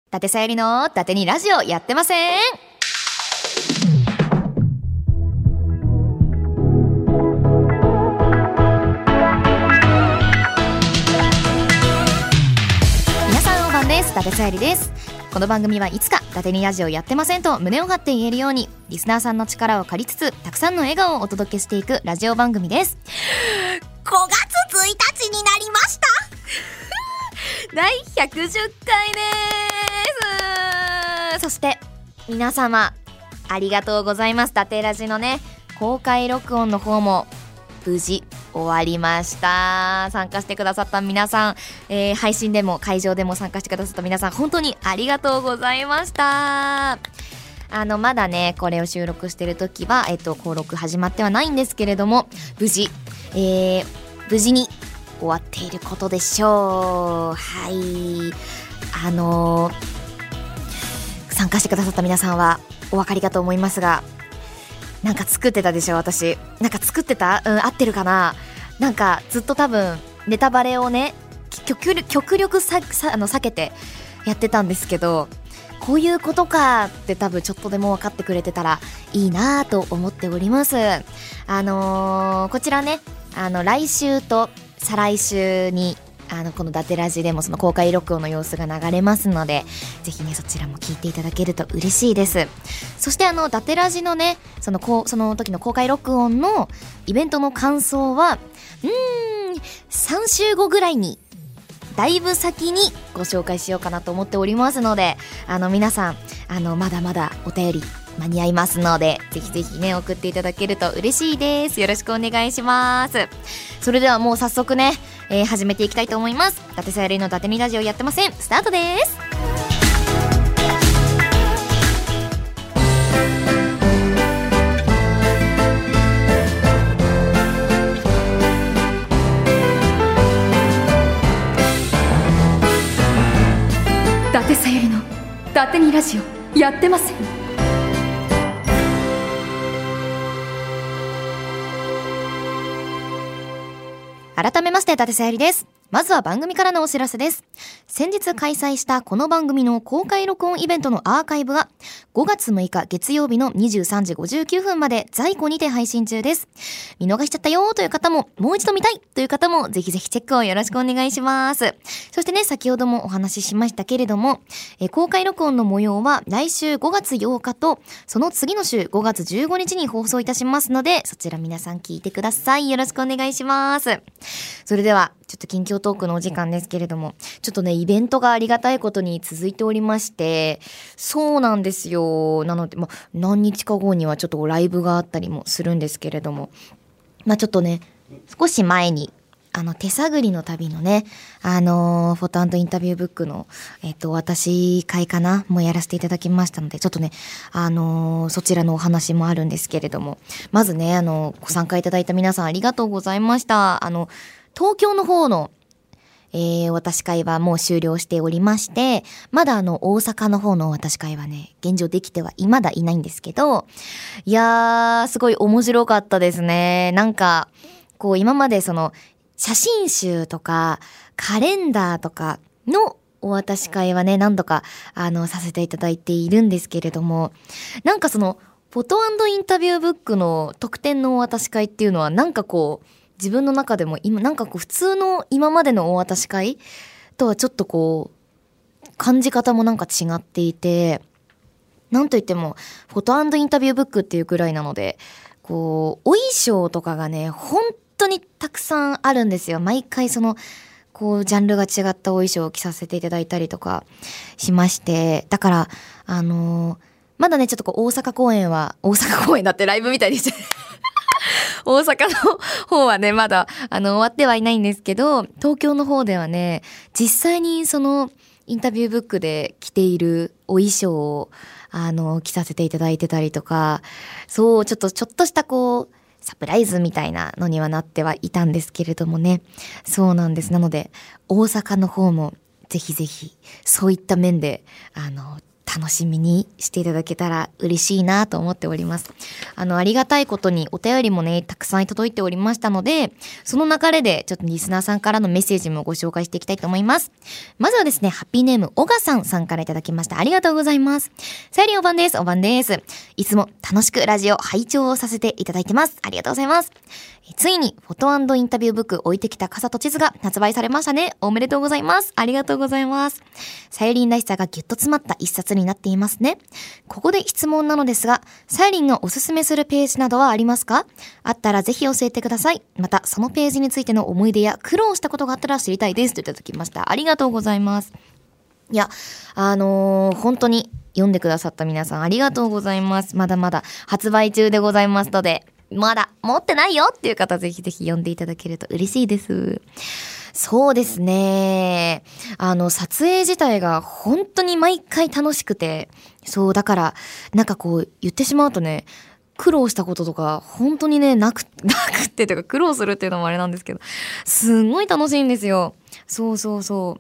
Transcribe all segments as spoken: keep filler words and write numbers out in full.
伊達さゆりの伊達にラジオやってません。皆さんこんばんです。伊達さゆりです。この番組はいつか伊達にラジオやってませんと胸を張って言えるように、リスナーさんの力を借りつつたくさんの笑顔をお届けしていくラジオ番組です。 ごがつついたちになりましただいひゃくじゅっかいです。そして皆様ありがとうございます。伊達ラジのね公開録音の方も無事終わりました。参加してくださった皆さん、えー、配信でも会場でも参加してくださった皆さん、本当にありがとうございました。あのまだねこれを収録してる時は、えっと、登録始まってはないんですけれども、無事、えー、無事に終わっていることでしょう。はい、あのー、参加してくださった皆さんはお分かりかと思いますが、なんか作ってたでしょ。私なんか作ってた、うん、合ってるかな。なんかずっと多分ネタバレをね極力、極力ささあの避けてやってたんですけど、こういうことかって多分ちょっとでも分かってくれてたらいいなと思っております。あのー、こちらね、あの来週と再来週にあのこの伊達ラジでもその公開録音の様子が流れますので、ぜひねそちらも聞いていただけると嬉しいです。そしてあの伊達ラジのねそのこうその時の公開録音のイベントの感想はうーんさんしゅうごぐらいにだいぶ先にご紹介しようかなと思っておりますので、あの皆さんあのまだまだお便り間に合いますので、ぜひぜひね送っていただけると嬉しいです。よろしくお願いします。それではもう早速ね、えー、始めていきたいと思います。伊達さゆりの伊達にラジオやってません、スタートです。伊達さゆりの伊達にラジオやってません。改めまして伊達さゆりです。まずは番組からのお知らせです。先日開催したこの番組の公開録音イベントのアーカイブがごがつむいか月曜日のにじゅうさんじごじゅうきゅうふんまで在庫にて配信中です。見逃しちゃったよという方も、もう一度見たいという方もぜひぜひチェックをよろしくお願いします。そしてね、先ほどもお話ししましたけれども、え公開録音の模様は来週ごがつようかとその次の週ごがつじゅうごにちに放送いたしますので、そちら皆さん聞いてください。よろしくお願いします。それではちょっと近況トークのお時間ですけれども、ちょっとねイベントがありがたいことに続いておりまして、そうなんですよ。なので、ま、何日か後にはちょっとライブがあったりもするんですけれども、まあちょっとね少し前にあの手探りの旅のねあのー、フォト&インタビューブックのえっと私会かなもやらせていただきましたので、ちょっとねあのー、そちらのお話もあるんですけれども、まずねあのご参加いただいた皆さんありがとうございました。あの東京の方の、えー、私会はもう終了しておりまして、まだあの大阪の方の私会はね現状できてはまだいないんですけど、いやーすごい面白かったですね。なんかこう今までその写真集とかカレンダーとかのお渡し会はね何度かあのさせていただいているんですけれども、なんかそのフォト&インタビューブックの特典のお渡し会っていうのはなんかこう自分の中でも今なんかこう普通の今までのお渡し会とはちょっとこう感じ方もなんか違っていて、なんといってもフォト&インタビューブックっていうくらいなので、こうお衣装とかがね本当にたくさんあるんですよ。毎回そのこうジャンルが違ったお衣装を着させていただいたりとかしまして、だからあのー、まだねちょっとこう大阪公演は大阪公演だってライブみたいにして大阪の方はねまだあの終わってはいないんですけど、東京の方ではね実際にそのインタビューブックで着ているお衣装をあの着させていただいてたりとか、そうちょっとちょっとしたこうサプライズみたいなのにはなってはいたんですけれどもね。そうなんです。なので大阪の方もぜひぜひそういった面であの楽しみにしていただけたら嬉しいなと思っております。あの、ありがたいことにお便りもね、たくさん届いておりましたので、その流れでちょっとリスナーさんからのメッセージもご紹介していきたいと思います。まずはですね、ハッピーネーム、おがさんさんからいただきました。ありがとうございます。さゆりんおばんです。おばんです。いつも楽しくラジオ拝聴させていただいてます。ありがとうございます。ついにフォト&インタビューブック置いてきた傘と地図が発売されましたね。おめでとうございます。ありがとうございます。さゆりんらしさがギュッと詰まった一冊になっていますね。ここで質問なのですが、さゆりんがおすすめするページなどはありますか？あったらぜひ教えてください。またそのページについての思い出や苦労したことがあったら知りたいですといただきました。ありがとうございます。いや、あのー、本当に読んでくださった皆さんありがとうございます。まだまだ発売中でございますので、まだ持ってないよっていう方ぜひぜひ読んでいただけると嬉しいです。そうですね。あの、撮影自体が本当に毎回楽しくて、そう、だから、なんかこう言ってしまうとね、苦労したこととか本当にね、なく、なくってというか苦労するっていうのもあれなんですけど、すんごい楽しいんですよ。そうそうそう。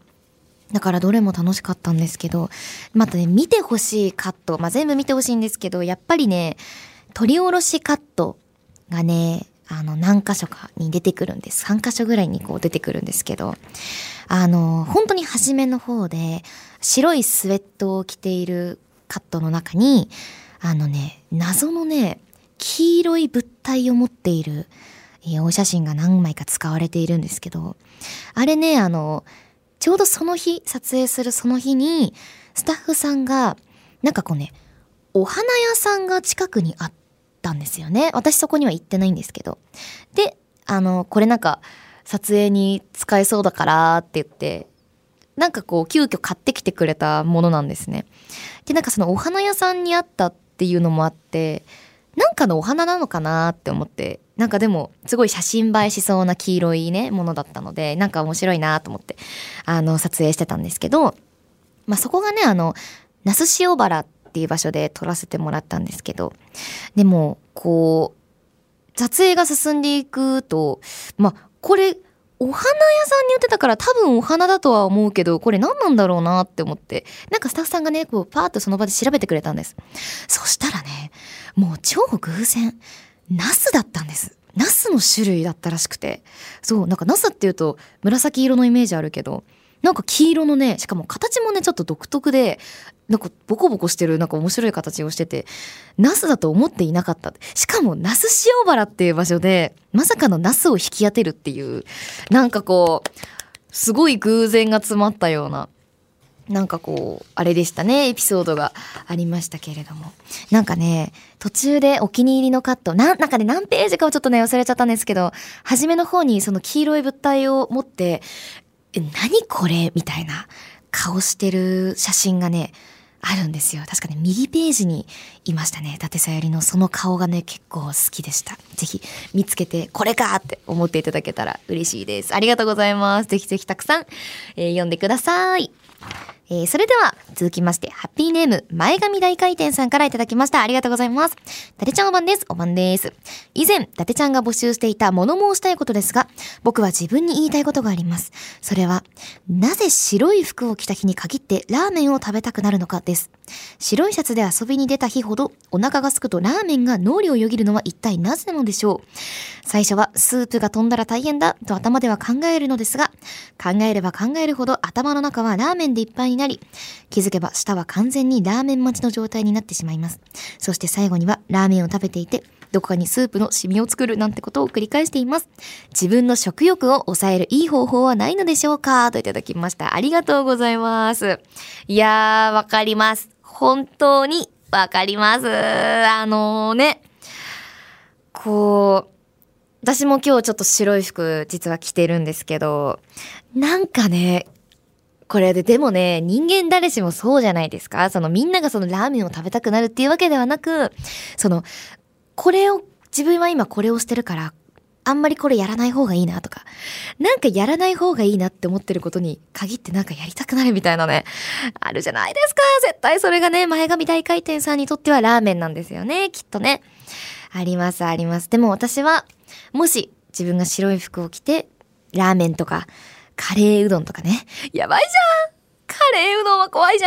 だからどれも楽しかったんですけど、またね、見てほしいカット、まあ、全部見てほしいんですけど、やっぱりね、撮り下ろしカットがね、あの何箇所かに出てくるんです。さん箇所ぐらいにこう出てくるんですけど、あの本当に初めの方で白いスウェットを着ているカットの中に、あのね、謎のね、黄色い物体を持っているお写真が何枚か使われているんですけど、あれね、あのちょうどその日、撮影するその日にスタッフさんがなんかこうね、お花屋さんが近くにあってたんですよね。私そこには行ってないんですけど、で、あのこれなんか撮影に使えそうだからって言って、なんかこう急遽買ってきてくれたものなんですね。で、なんかそのお花屋さんにあったっていうのもあって、なんかのお花なのかなって思って、なんかでもすごい写真映えしそうな黄色いねものだったので、なんか面白いなと思ってあの撮影してたんですけど、まあそこがね、あの那須塩原っていう場所で撮らせてもらったんですけど、でもこう撮影が進んでいくと、まあこれお花屋さんに売ってたから多分お花だとは思うけど、これ何なんだろうなって思って、なんかスタッフさんがね、こうパーッとその場で調べてくれたんです。そしたらね、もう超偶然ナスだったんです。ナスの種類だったらしくて、そう、なんかナスっていうと紫色のイメージあるけど、なんか黄色のね、しかも形もねちょっと独特で、なんかボコボコしてる、なんか面白い形をしてて、ナスだと思っていなかった。しかも那須塩原っていう場所でまさかのナスを引き当てるっていう、なんかこうすごい偶然が詰まったような、なんかこうあれでしたね、エピソードがありましたけれども、なんかね、途中でお気に入りのカット、な、なんかね、何ページかをちょっとね忘れちゃったんですけど、初めの方にその黄色い物体を持って、え、何これみたいな顔してる写真がねあるんですよ。確かね、右ページにいましたね。伊達さゆりのその顔がね結構好きでした。ぜひ見つけてこれかって思っていただけたら嬉しいです。ありがとうございます。ぜひぜひたくさん、えー、読んでください。えー、それでは続きまして、ハッピーネーム前髪大回転さんからいただきました。ありがとうございます。伊達ちゃんおばんです。おばんです。以前伊達ちゃんが募集していた物申したいことですが、僕は自分に言いたいことがあります。それは、なぜ白い服を着た日に限ってラーメンを食べたくなるのかです。白いシャツで遊びに出た日ほどお腹が空くとラーメンが脳裏をよぎるのは一体なぜなのでしょう。最初はスープが飛んだら大変だと頭では考えるのですが、考えれば考えるほど頭の中はラーメンでいっぱいになり、気づけば舌は完全にラーメン待ちの状態になってしまいます。そして最後にはラーメンを食べていて、どこかにスープのシミを作るなんてことを繰り返しています。自分の食欲を抑えるいい方法はないのでしょうか、といただきました。ありがとうございます。いやー、わかります。本当にわかります。あのー、ね、こう私も今日ちょっと白い服実は着てるんですけど、なんかね、これででもね、人間誰しもそうじゃないですか。そのみんながそのラーメンを食べたくなるっていうわけではなく、そのこれを自分は今これをしてるからあんまりこれやらない方がいいなとか、なんかやらない方がいいなって思ってることに限ってなんかやりたくなるみたいなね、あるじゃないですか。絶対それがね、前髪大回転さんにとってはラーメンなんですよね、きっとね。ありますあります。でも私はもし自分が白い服を着てラーメンとかカレーうどんとかね、やばいじゃん、カレーうどんは怖いじゃん。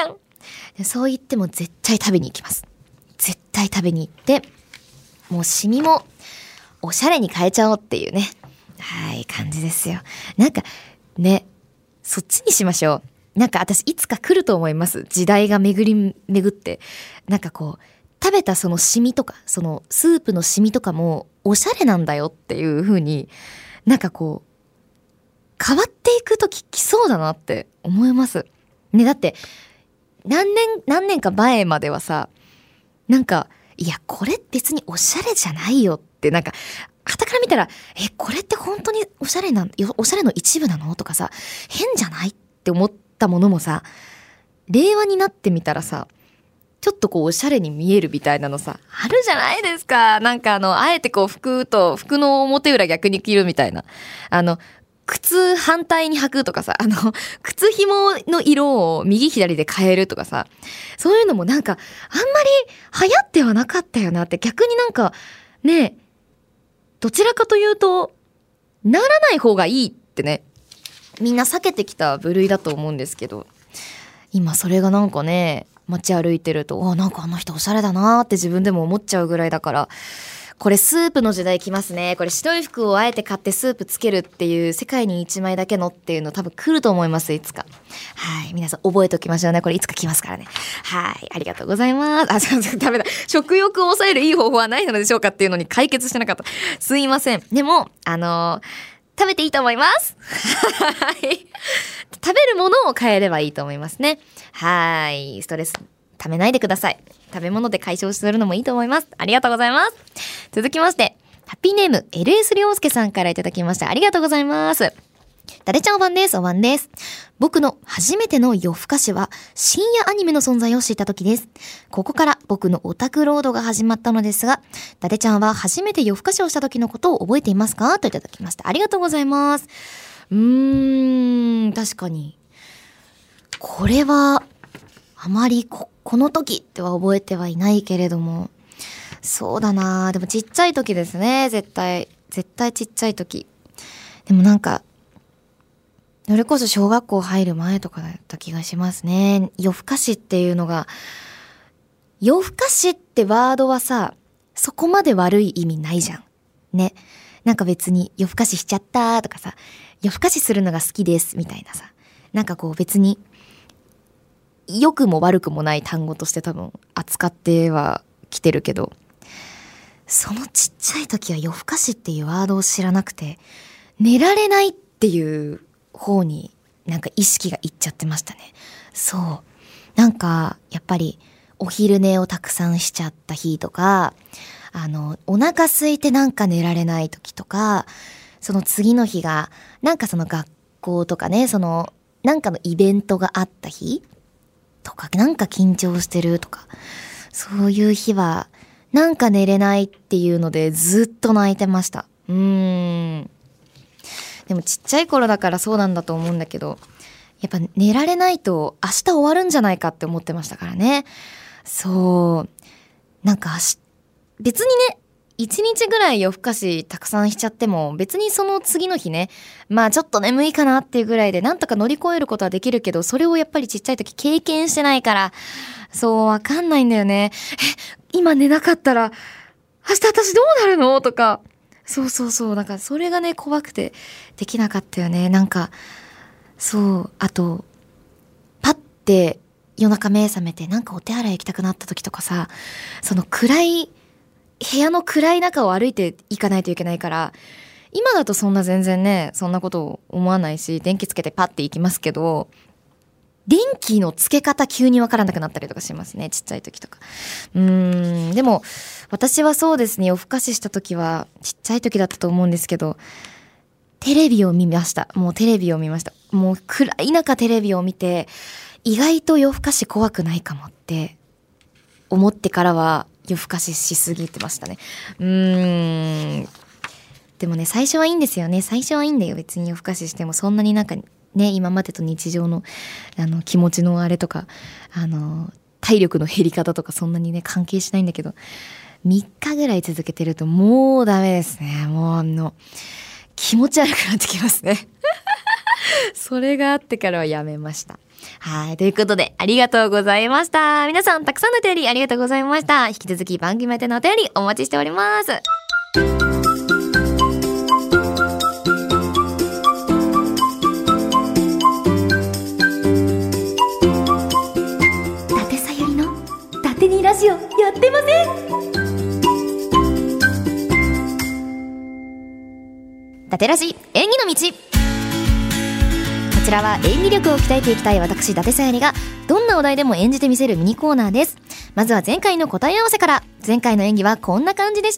でそう言っても絶対食べに行きます。絶対食べに行ってもうシミもおしゃれに変えちゃおうっていうね、はい感じですよ。なんかね、そっちにしましょう。なんか私いつか来ると思います。時代が巡り巡ってなんかこう食べたそのシミとかそのスープのシミとかもおしゃれなんだよっていう風になんかこう変わっていくとき来そうだなって思いますね。だって何年何年か前まではさ、なんかいやこれ別におしゃれじゃないよってなんか傍から見たらえこれって本当におしゃれなおしゃれの一部なのとかさ変じゃないって思ったものもさ、令和になってみたらさちょっとこうおしゃれに見えるみたいなのさあるじゃないですか。なんかあのあえてこう服と服の表裏逆に着るみたいな、あの靴反対に履くとかさ、あの靴紐の色を右左で変えるとかさ、そういうのもなんかあんまり流行ってはなかったよなって。逆になんかね、どちらかというとならない方がいいってね、みんな避けてきた部類だと思うんですけど、今それがなんかね街歩いてるとあなんかあの人おしゃれだなって自分でも思っちゃうぐらいだから、これスープの時代来ますね。これ白い服をあえて買ってスープつけるっていう世界に一枚だけのっていうの多分来ると思います、いつか。はい、皆さん覚えておきましょうね。これいつか来ますからね。はい、ありがとうございます。あ、すいません、ダメだ。食欲を抑えるいい方法はないのでしょうかっていうのに解決してなかった。すいません。でもあのー、食べていいと思います。はい。食べるものを変えればいいと思いますね。はい、ストレスためないでください。食べ物で解消するのもいいと思います。ありがとうございます。続きまして、ハッピーネーム エルエス りょうすけさんからいただきました。ありがとうございます。だれちゃんおばんです。おばんです。僕の初めての夜更かしは深夜アニメの存在を知った時です。ここから僕のオタクロードが始まったのですが、だれちゃんは初めて夜更かしをした時のことを覚えていますかといただきました。ありがとうございます。うーん、確かにこれはあまり こ, この時っては覚えてはいないけれども、そうだな、でもちっちゃい時ですね。絶対絶対ちっちゃい時。でもなんかそれこそ小学校入る前とかだった気がしますね。夜更かしっていうのが、夜更かしってワードはさそこまで悪い意味ないじゃんね。なんか別に夜更かししちゃったとかさ、夜更かしするのが好きですみたいなさ、なんかこう別に良くも悪くもない単語として多分扱ってはきてるけど、そのちっちゃい時は夜更かしっていうワードを知らなくて、寝られないっていう方になんか意識がいっちゃってましたね。そう、なんかやっぱりお昼寝をたくさんしちゃった日とか、あのお腹空いてなんか寝られない時とか、その次の日がなんかその学校とかね、そのなんかのイベントがあった日とか、なんか緊張してるとか、そういう日はなんか寝れないっていうのでずっと泣いてました。うーん、でもちっちゃい頃だからそうなんだと思うんだけど、やっぱ寝られないと明日終わるんじゃないかって思ってましたからね。そう、なんか別にね一日ぐらい夜更かしたくさんしちゃっても別にその次の日ね、まあちょっと眠いかなっていうぐらいでなんとか乗り越えることはできるけど、それをやっぱりちっちゃい時経験してないからそうわかんないんだよね。え、今寝なかったら明日私どうなるのとか、そうそうそう、なんかそれがね怖くてできなかったよね。なんかそう、あとパッて夜中目覚めてなんかお手洗い行きたくなった時とかさ、その暗い部屋の暗い中を歩いていかないといけないから、今だとそんな全然ねそんなことを思わないし、電気つけてパッて行きますけど、電気のつけ方急にわからなくなったりとかしますね、ちっちゃい時とか。うーん、でも私はそうですね、夜更かしした時はちっちゃい時だったと思うんですけど、テレビを見ました。もうテレビを見ました。もう暗い中テレビを見て、意外と夜更かし怖くないかもって思ってからは夜更かししすぎてましたね。うーん、でもね最初はいいんですよね。最初はいいんだよ、別に夜更かししても。そんなになんかね今までと日常のあの気持ちのあれとか、あの体力の減り方とかそんなにね関係しないんだけど、みっかぐらい続けてるともうダメですね。もうあの気持ち悪くなってきますねそれがあってからはやめました。はい、ということでありがとうございました。皆さんたくさんのお便りありがとうございました。引き続き番組宛てのお便りお待ちしております。 伊達さゆりの伊達にラジオやってません。 伊達ラジ演技の道。こちらは演技力を鍛えていきたい私伊達さゆりがどんなお題でも演じてみせるミニコーナーです。まずは前回の答え合わせから。前回の演技はこんな感じでした。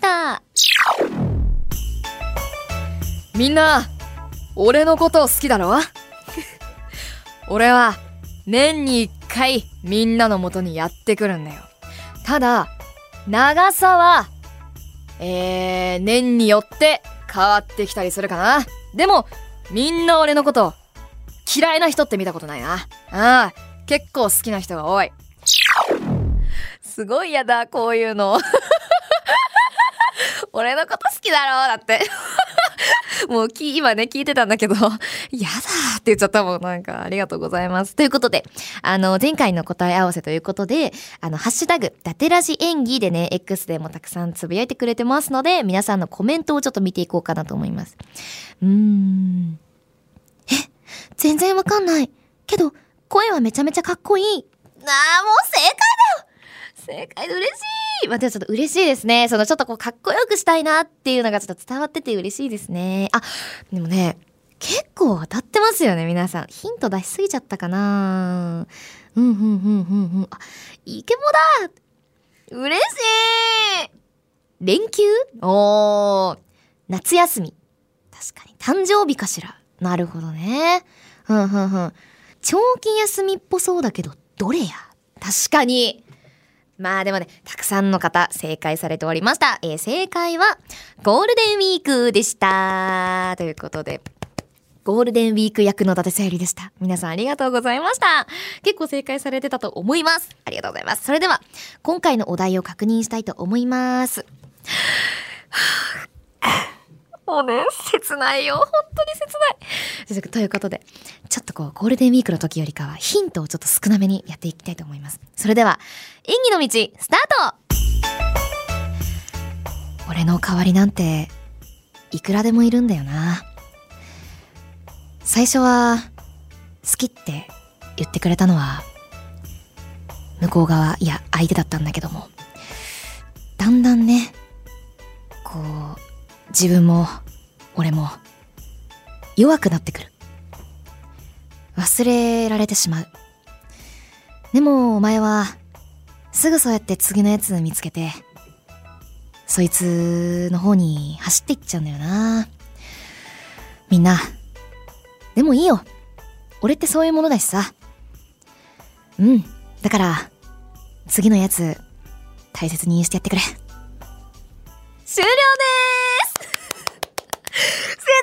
みんな俺のことを好きだろ俺は年に一回みんなの元にやってくるんだよ。ただ長さはえー、年によって変わってきたりするかな。でもみんな俺のこと嫌いな人って見たことないな。ああ、結構好きな人が多い。すごいやだこういうの俺のこと好きだろだってもうき今ね聞いてたんだけどやだって言っちゃったもん。なんかありがとうございます。 ということであの前回の答え合わせということであのハッシュタグ伊達ラジ演技でね X でもたくさんつぶやいてくれてますので皆さんのコメントをちょっと見ていこうかなと思います。うーんえ全然わかんないけど声はめちゃめちゃかっこいい。 ああ、もう正解だよ。 正解で嬉しい。まあ、でもちょっと嬉しいですね。そのちょっとこうかっこよくしたいなっていうのがちょっと伝わってて嬉しいですね。あ、でもね、結構当たってますよね、皆さん。ヒント出しすぎちゃったかな。うん、うん、うん、うん、うん。あ、イケボだ。嬉しい。連休？おー、夏休み。確かに。誕生日かしら。なるほどね。ふんふんふん。長期休みっぽそうだけど、どれや？確かに。まあでもね、たくさんの方正解されておりました。えー、正解はゴールデンウィークでした。ということで、ゴールデンウィーク役の伊達さゆりでした。皆さんありがとうございました。結構正解されてたと思います。ありがとうございます。それでは、今回のお題を確認したいと思います。もうね、切ないよ。本当に切ない。ということで、ちょっとこう、ゴールデンウィークの時よりかはヒントをちょっと少なめにやっていきたいと思います。それでは、演技の道、スタート。俺の代わりなんて、いくらでもいるんだよな。最初は、好きって言ってくれたのは、向こう側、いや、相手だったんだけども、だんだんね、こう、自分も俺も弱くなってくる。忘れられてしまう。でもお前はすぐそうやって次のやつ見つけてそいつの方に走っていっちゃうんだよな。みんなでもいいよ、俺ってそういうものだしさ。うんだから次のやつ大切にしてやってくれ。終了でーす切なすぎる。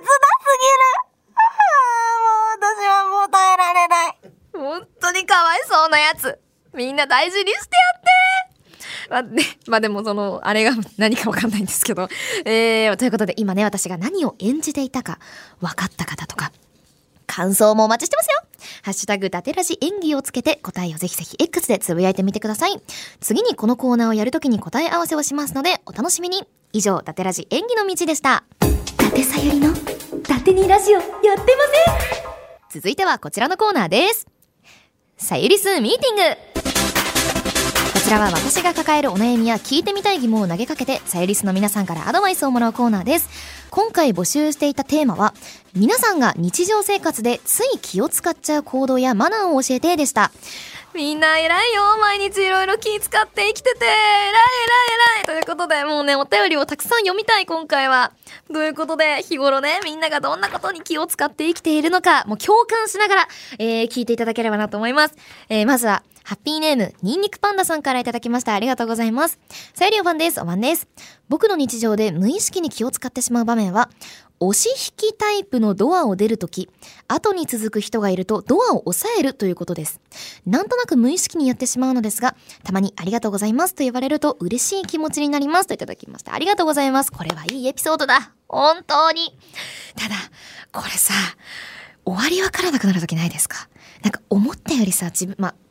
ああ、もう私はもう耐えられない。 本当にかわいそうなやつ。みんな大事にしてやって。まあ、ね、まあでもそのあれが何かわかんないんですけど、 えー、ということで今ね私が何を演じていたか分かった方とか感想もお待ちしてますよ。ハッシュタグ伊達ラジ演技をつけて答えをぜひぜひ X でつぶやいてみてください。次にこのコーナーをやるときに答え合わせをしますのでお楽しみに。以上伊達ラジ演技の道でした。 伊達さゆりの伊達にラジオやってません。 続いてはこちらのコーナーです。さゆりすミーティング。こちらは私が抱えるお悩みや聞いてみたい疑問を投げかけてさゆりすの皆さんからアドバイスをもらうコーナーです。今回募集していたテーマは皆さんが日常生活でつい気を使っちゃう行動やマナーを教えてでした。 みんな偉いよ。毎日いろいろ気使って生きてて偉い偉い偉いということで、もうねお便りをたくさん読みたい今回は。ということで日頃ねみんながどんなことに気を使って生きているのかもう共感しながら、えー、聞いていただければなと思います。えー、まずはハッピーネームニンニクパンダさんからいただきました。ありがとうございます。さゆりおファンです。おまんです。僕の日常で無意識に気を使ってしまう場面は押し引きタイプのドアを出るとき、後に続く人がいるとドアを押さえるということです。なんとなく無意識にやってしまうのですが、たまにありがとうございますと言われると嬉しい気持ちになりますといただきました。ありがとうございます。これはいいエピソードだ。本当に。ただ、これさ、終わりわからなくなるときないですか？なんか思ったよりさ、自分、まあ、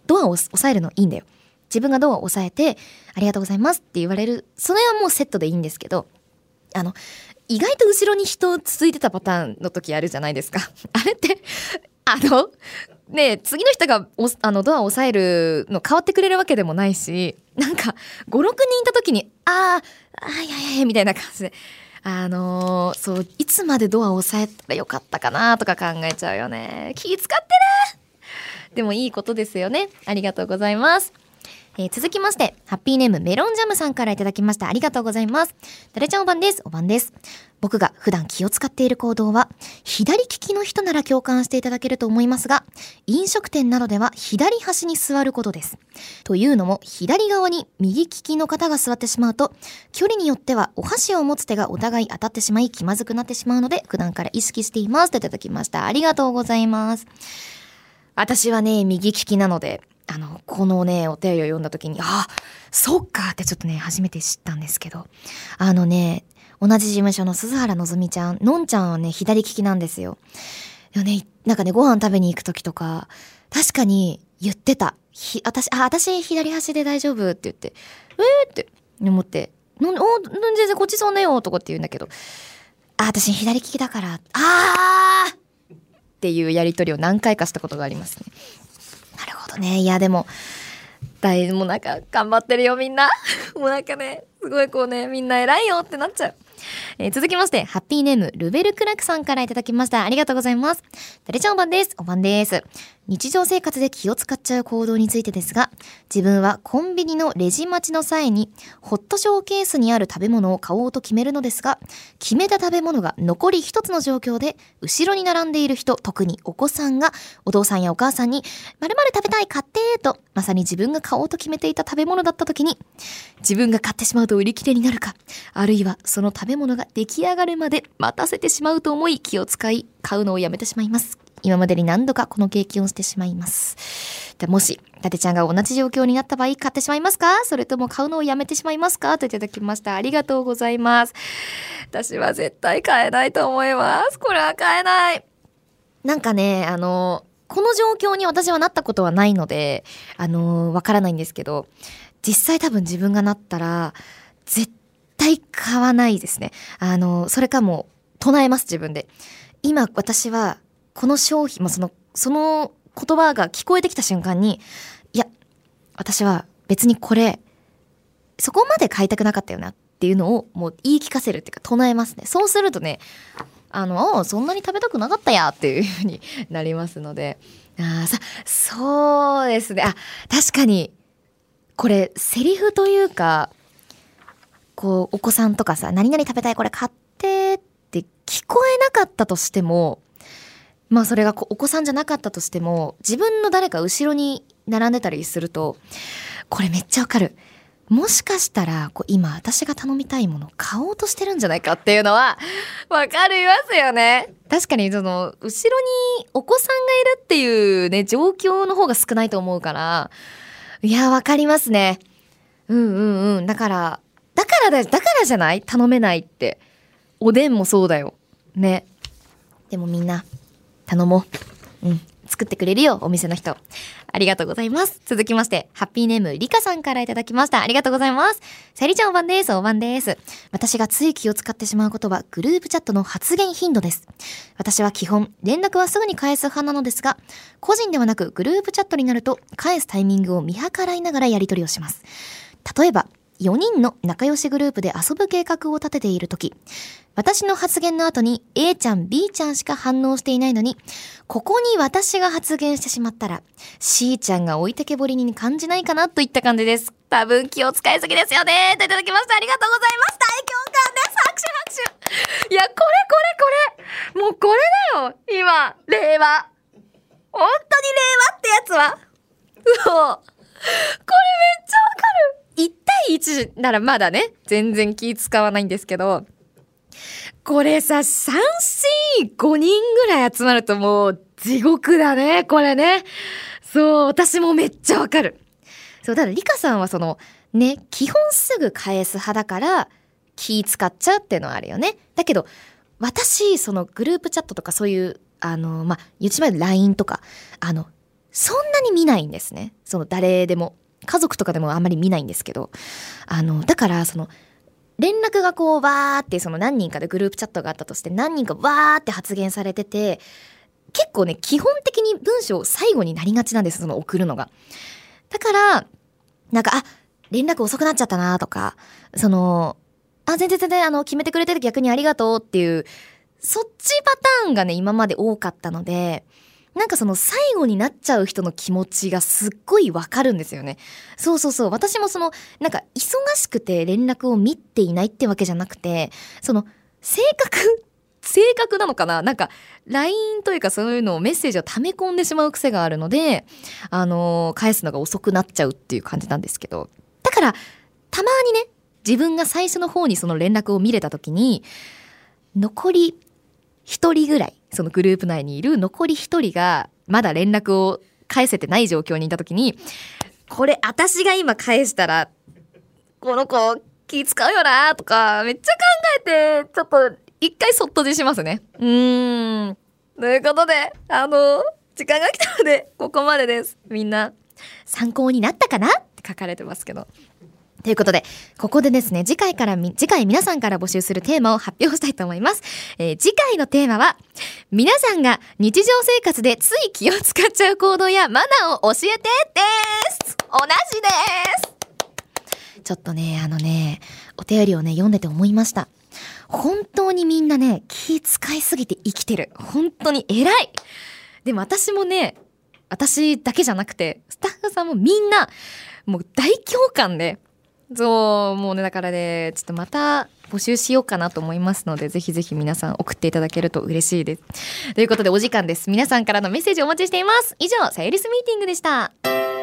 ドアを押さえるのいいんだよ。自分がドアを押さえてありがとうございますって言われる、それはもうセットでいいんですけど、あの意外と後ろに人続いてたパターンの時あるじゃないですか。あれってあのねえ次の人があのドアを押さえるの変わってくれるわけでもないし、なんかごろくにんいた時にあーあいやいやいやみたいな感じで、あのー、そういつまでドアを押さえたらよかったかなとか考えちゃうよね。気使ってね。でもいいことですよね。ありがとうございます。えー、続きましてハッピーネームメロンジャムさんからいただきました。ありがとうございます。だれちゃんおばんです。おばんです。僕が普段気を使っている行動は、左利きの人なら共感していただけると思いますが、飲食店などでは左端に座ることです。というのも、左側に右利きの方が座ってしまうと、距離によってはお箸を持つ手がお互い当たってしまい気まずくなってしまうので、普段から意識していますといただきました。ありがとうございます。私はね、右利きなので、あのこのねお便りを読んだ時に、あ、そっかってちょっとね初めて知ったんですけど、あのね同じ事務所の鈴原のぞみちゃん、のんちゃんはね左利きなんですよ。でもね、なんかねご飯食べに行く時とか確かに言ってた。ひ私あ私左端で大丈夫って言って、えーって思って、のんお全然こっちそうねよとかって言うんだけど、あ私左利きだからあーっていうやり取りを何回かしたことがありますね。なるほどね。いやでもだいもうなんか頑張ってるよみんな。もうなんかねすごいこうねみんな偉いよってなっちゃう。えー、続きましてハッピーネームルベルクラクさんからいただきました。ありがとうございます。だれちゃんおばんです。おばんです。日常生活で気を使っちゃう行動についてですが、自分はコンビニのレジ待ちの際にホットショーケースにある食べ物を買おうと決めるのですが、決めた食べ物が残り一つの状況で後ろに並んでいる人、特にお子さんがお父さんやお母さんに〇〇食べたい買ってと、まさに自分が買おうと決めていた食べ物だった時に、自分が買ってしまうと売り切れになるか、あるいはその食べ物が出来上がるまで待たせてしまうと思い気を使い買うのをやめてしまいます。今までに何度かこの経験をしてしまいます。でもし伊達ちゃんが同じ状況になった場合、買ってしまいますか、それとも買うのをやめてしまいますかといただきました。ありがとうございます。私は絶対買えないと思います。これは買えない。なんかね、あのこの状況に私はなったことはないのであのわからないんですけど、実際多分自分がなったら絶対買わないですね。あのそれかも唱えます。自分で今私はこの商品、まあ、そのその言葉が聞こえてきた瞬間に、いや私は別にこれそこまで買いたくなかったよなっていうのをもう言い聞かせるっていうか唱えますね。そうするとね、あのあそんなに食べたくなかったやっていう風になりますので、あさそうですね。あ確かにこれセリフというか、こうお子さんとかさ、何々食べたいこれ買ってって聞こえなかったとしても、まあそれがお子さんじゃなかったとしても、自分の誰か後ろに並んでたりすると、これめっちゃわかる。もしかしたらこう今私が頼みたいものを買おうとしてるんじゃないかっていうのはわかりますよね。確かにその後ろにお子さんがいるっていうね状況の方が少ないと思うから、いやわかりますね。うんうんうん。だからだからだだからじゃない？頼めないって。おでんもそうだよね。でもみんな頼もう。うん。作ってくれるよ、お店の人。ありがとうございます。続きまして、ハッピーネーム、リカさんからいただきました。ありがとうございます。さゆりちゃんおばんです。おばんです。私がつい気を使ってしまうことは、グループチャットの発言頻度です。私は基本、連絡はすぐに返す派なのですが、個人ではなくグループチャットになると、返すタイミングを見計らいながらやり取りをします。例えば、よにんの仲良しグループで遊ぶ計画を立てているとき、私の発言の後に A ちゃん B ちゃんしか反応していないのに、ここに私が発言してしまったら C ちゃんが置いてけぼりに感じないかなといった感じです。多分気を使いすぎですよねといただきました。ありがとうございます。大共感です。拍手拍手。いやこれこれこれもうこれだよ今令和、本当に令和ってやつはそうこれめっちゃわかる。いち対いちならまだね全然気使わないんですけど、これさ さん、よん、ごにんぐらい集まるともう地獄だねこれね。そう私もめっちゃわかる。そうだからリカさんはそのね基本すぐ返す派だから気使っちゃうっていうのはあるよね。だけど私そのグループチャットとかそういうあのまあ言ってしまえば ライン とかあのそんなに見ないんですね。その誰でも。家族とかでもあんまり見ないんですけど。あの、だからその、連絡がこうわーってその何人かでグループチャットがあったとして何人かわーって発言されてて、結構ね基本的に文章最後になりがちなんです、その送るのが。だからなんかあ連絡遅くなっちゃったなとか、そのあ全然全然あの決めてくれてて逆にありがとうっていうそっちパターンがね今まで多かったので、なんかその最後になっちゃう人の気持ちがすっごいわかるんですよね。そうそうそう、私もそのなんか忙しくて連絡を見ていないってわけじゃなくて、その性格性格なのかな、なんか ライン というかそういうのをメッセージを溜め込んでしまう癖があるので、あのー、返すのが遅くなっちゃうっていう感じなんですけど、だからたまにね自分が最初の方にその連絡を見れた時に残り一人ぐらい、そのグループ内にいる残り一人がまだ連絡を返せてない状況にいた時に、これ私が今返したらこの子気使うよなとかめっちゃ考えてちょっと一回そっとじしますね。うーんということであの時間が来たのでここまでです。みんな参考になったかなって書かれてますけど、ということで、ここでですね、次回からみ、次回皆さんから募集するテーマを発表したいと思います。えー、次回のテーマは、皆さんが日常生活でつい気を使っちゃう行動やマナーを教えてです。同じです。ちょっとね、あのね、お便りをね、読んでて思いました。本当にみんなね、気使いすぎて生きてる。本当に偉い。でも私もね、私だけじゃなくて、スタッフさんもみんな、もう大共感で、そうもうねだからねちょっとまた募集しようかなと思いますので、ぜひぜひ皆さん送っていただけると嬉しいです。ということでお時間です。皆さんからのメッセージお待ちしています。以上さゆりすミーティングでした。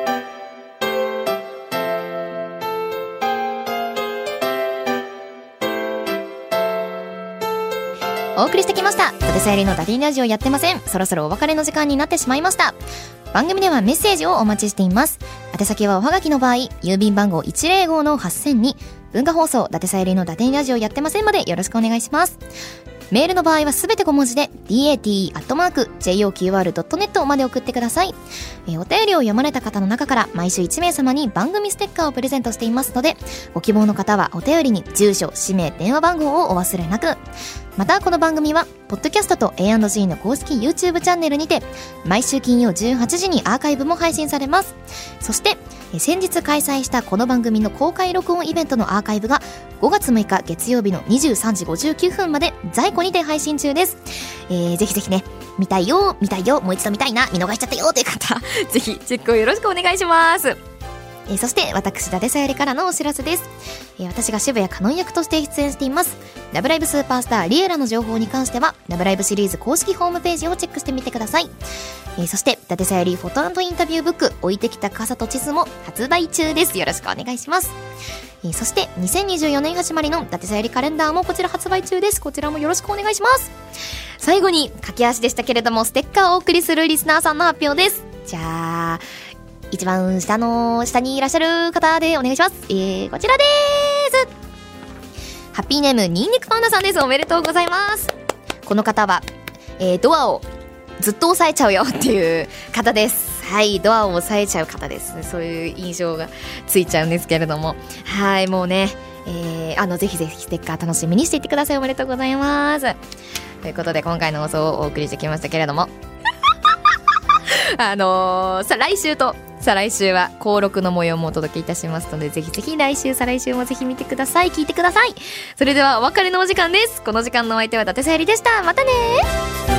お送りしてきました伊達さゆりのダディラジオやってません。そろそろお別れの時間になってしまいました。番組ではメッセージをお待ちしています。宛先はおはがきの場合、郵便番号 いちまるごのはっせんに、文化放送伊達さゆりのダディラジオやってませんまでよろしくお願いします。メールの場合はすべて小文字で ダテ アットマーク ジェイオーキューアール ドットネット まで送ってください。えー、お便りを読まれた方の中から毎週いち名様に番組ステッカーをプレゼントしていますので、ご希望の方はお便りに住所、氏名、電話番号をお忘れなく。またこの番組はポッドキャストと エーアンドジー の公式 YouTube チャンネルにて毎週金曜じゅうはちじにアーカイブも配信されます。そして先日開催したこの番組の公開録音イベントのアーカイブがごがつむいか月曜日のにじゅうさんじごじゅうきゅうふんまで在庫にて配信中です。えー、ぜひぜひね、見たいよ見たいよもう一度見たいな見逃しちゃったよという方ぜひチェックをよろしくお願いします。えー、そして私伊達さゆりからのお知らせです。えー、私が渋谷カノン役として出演していますラブライブスーパースターリエラの情報に関してはラブライブシリーズ公式ホームページをチェックしてみてください。えー、そして伊達さゆりフォト&インタビューブック置いてきた傘と地図も発売中です。よろしくお願いします。えー、そしてにせんにじゅうよねん始まりの伊達さゆりカレンダーもこちら発売中です。こちらもよろしくお願いします。最後に駆け足でしたけれどもステッカーをお送りするリスナーさんの発表です。じゃあ一番下の下にいらっしゃる方でお願いします。えー、こちらでーす。ハッピーネームニンニクパンダさんです。おめでとうございます。この方は、えー、ドアをずっと押さえちゃうよっていう方です。はい、ドアを押さえちゃう方です。そういう印象がついちゃうんですけれども、はい、もうね、えー、あのぜひぜひステッカー楽しみにしていってください。おめでとうございます。ということで今回の放送をお送りしてきましたけれどもあのー、さ来週と再来週は登録の模様もお届けいたしますので、ぜひぜひ来週再来週もぜひ見てください。聞いてください。それではお別れのお時間です。この時間のお相手は伊達さゆりでした。またねー。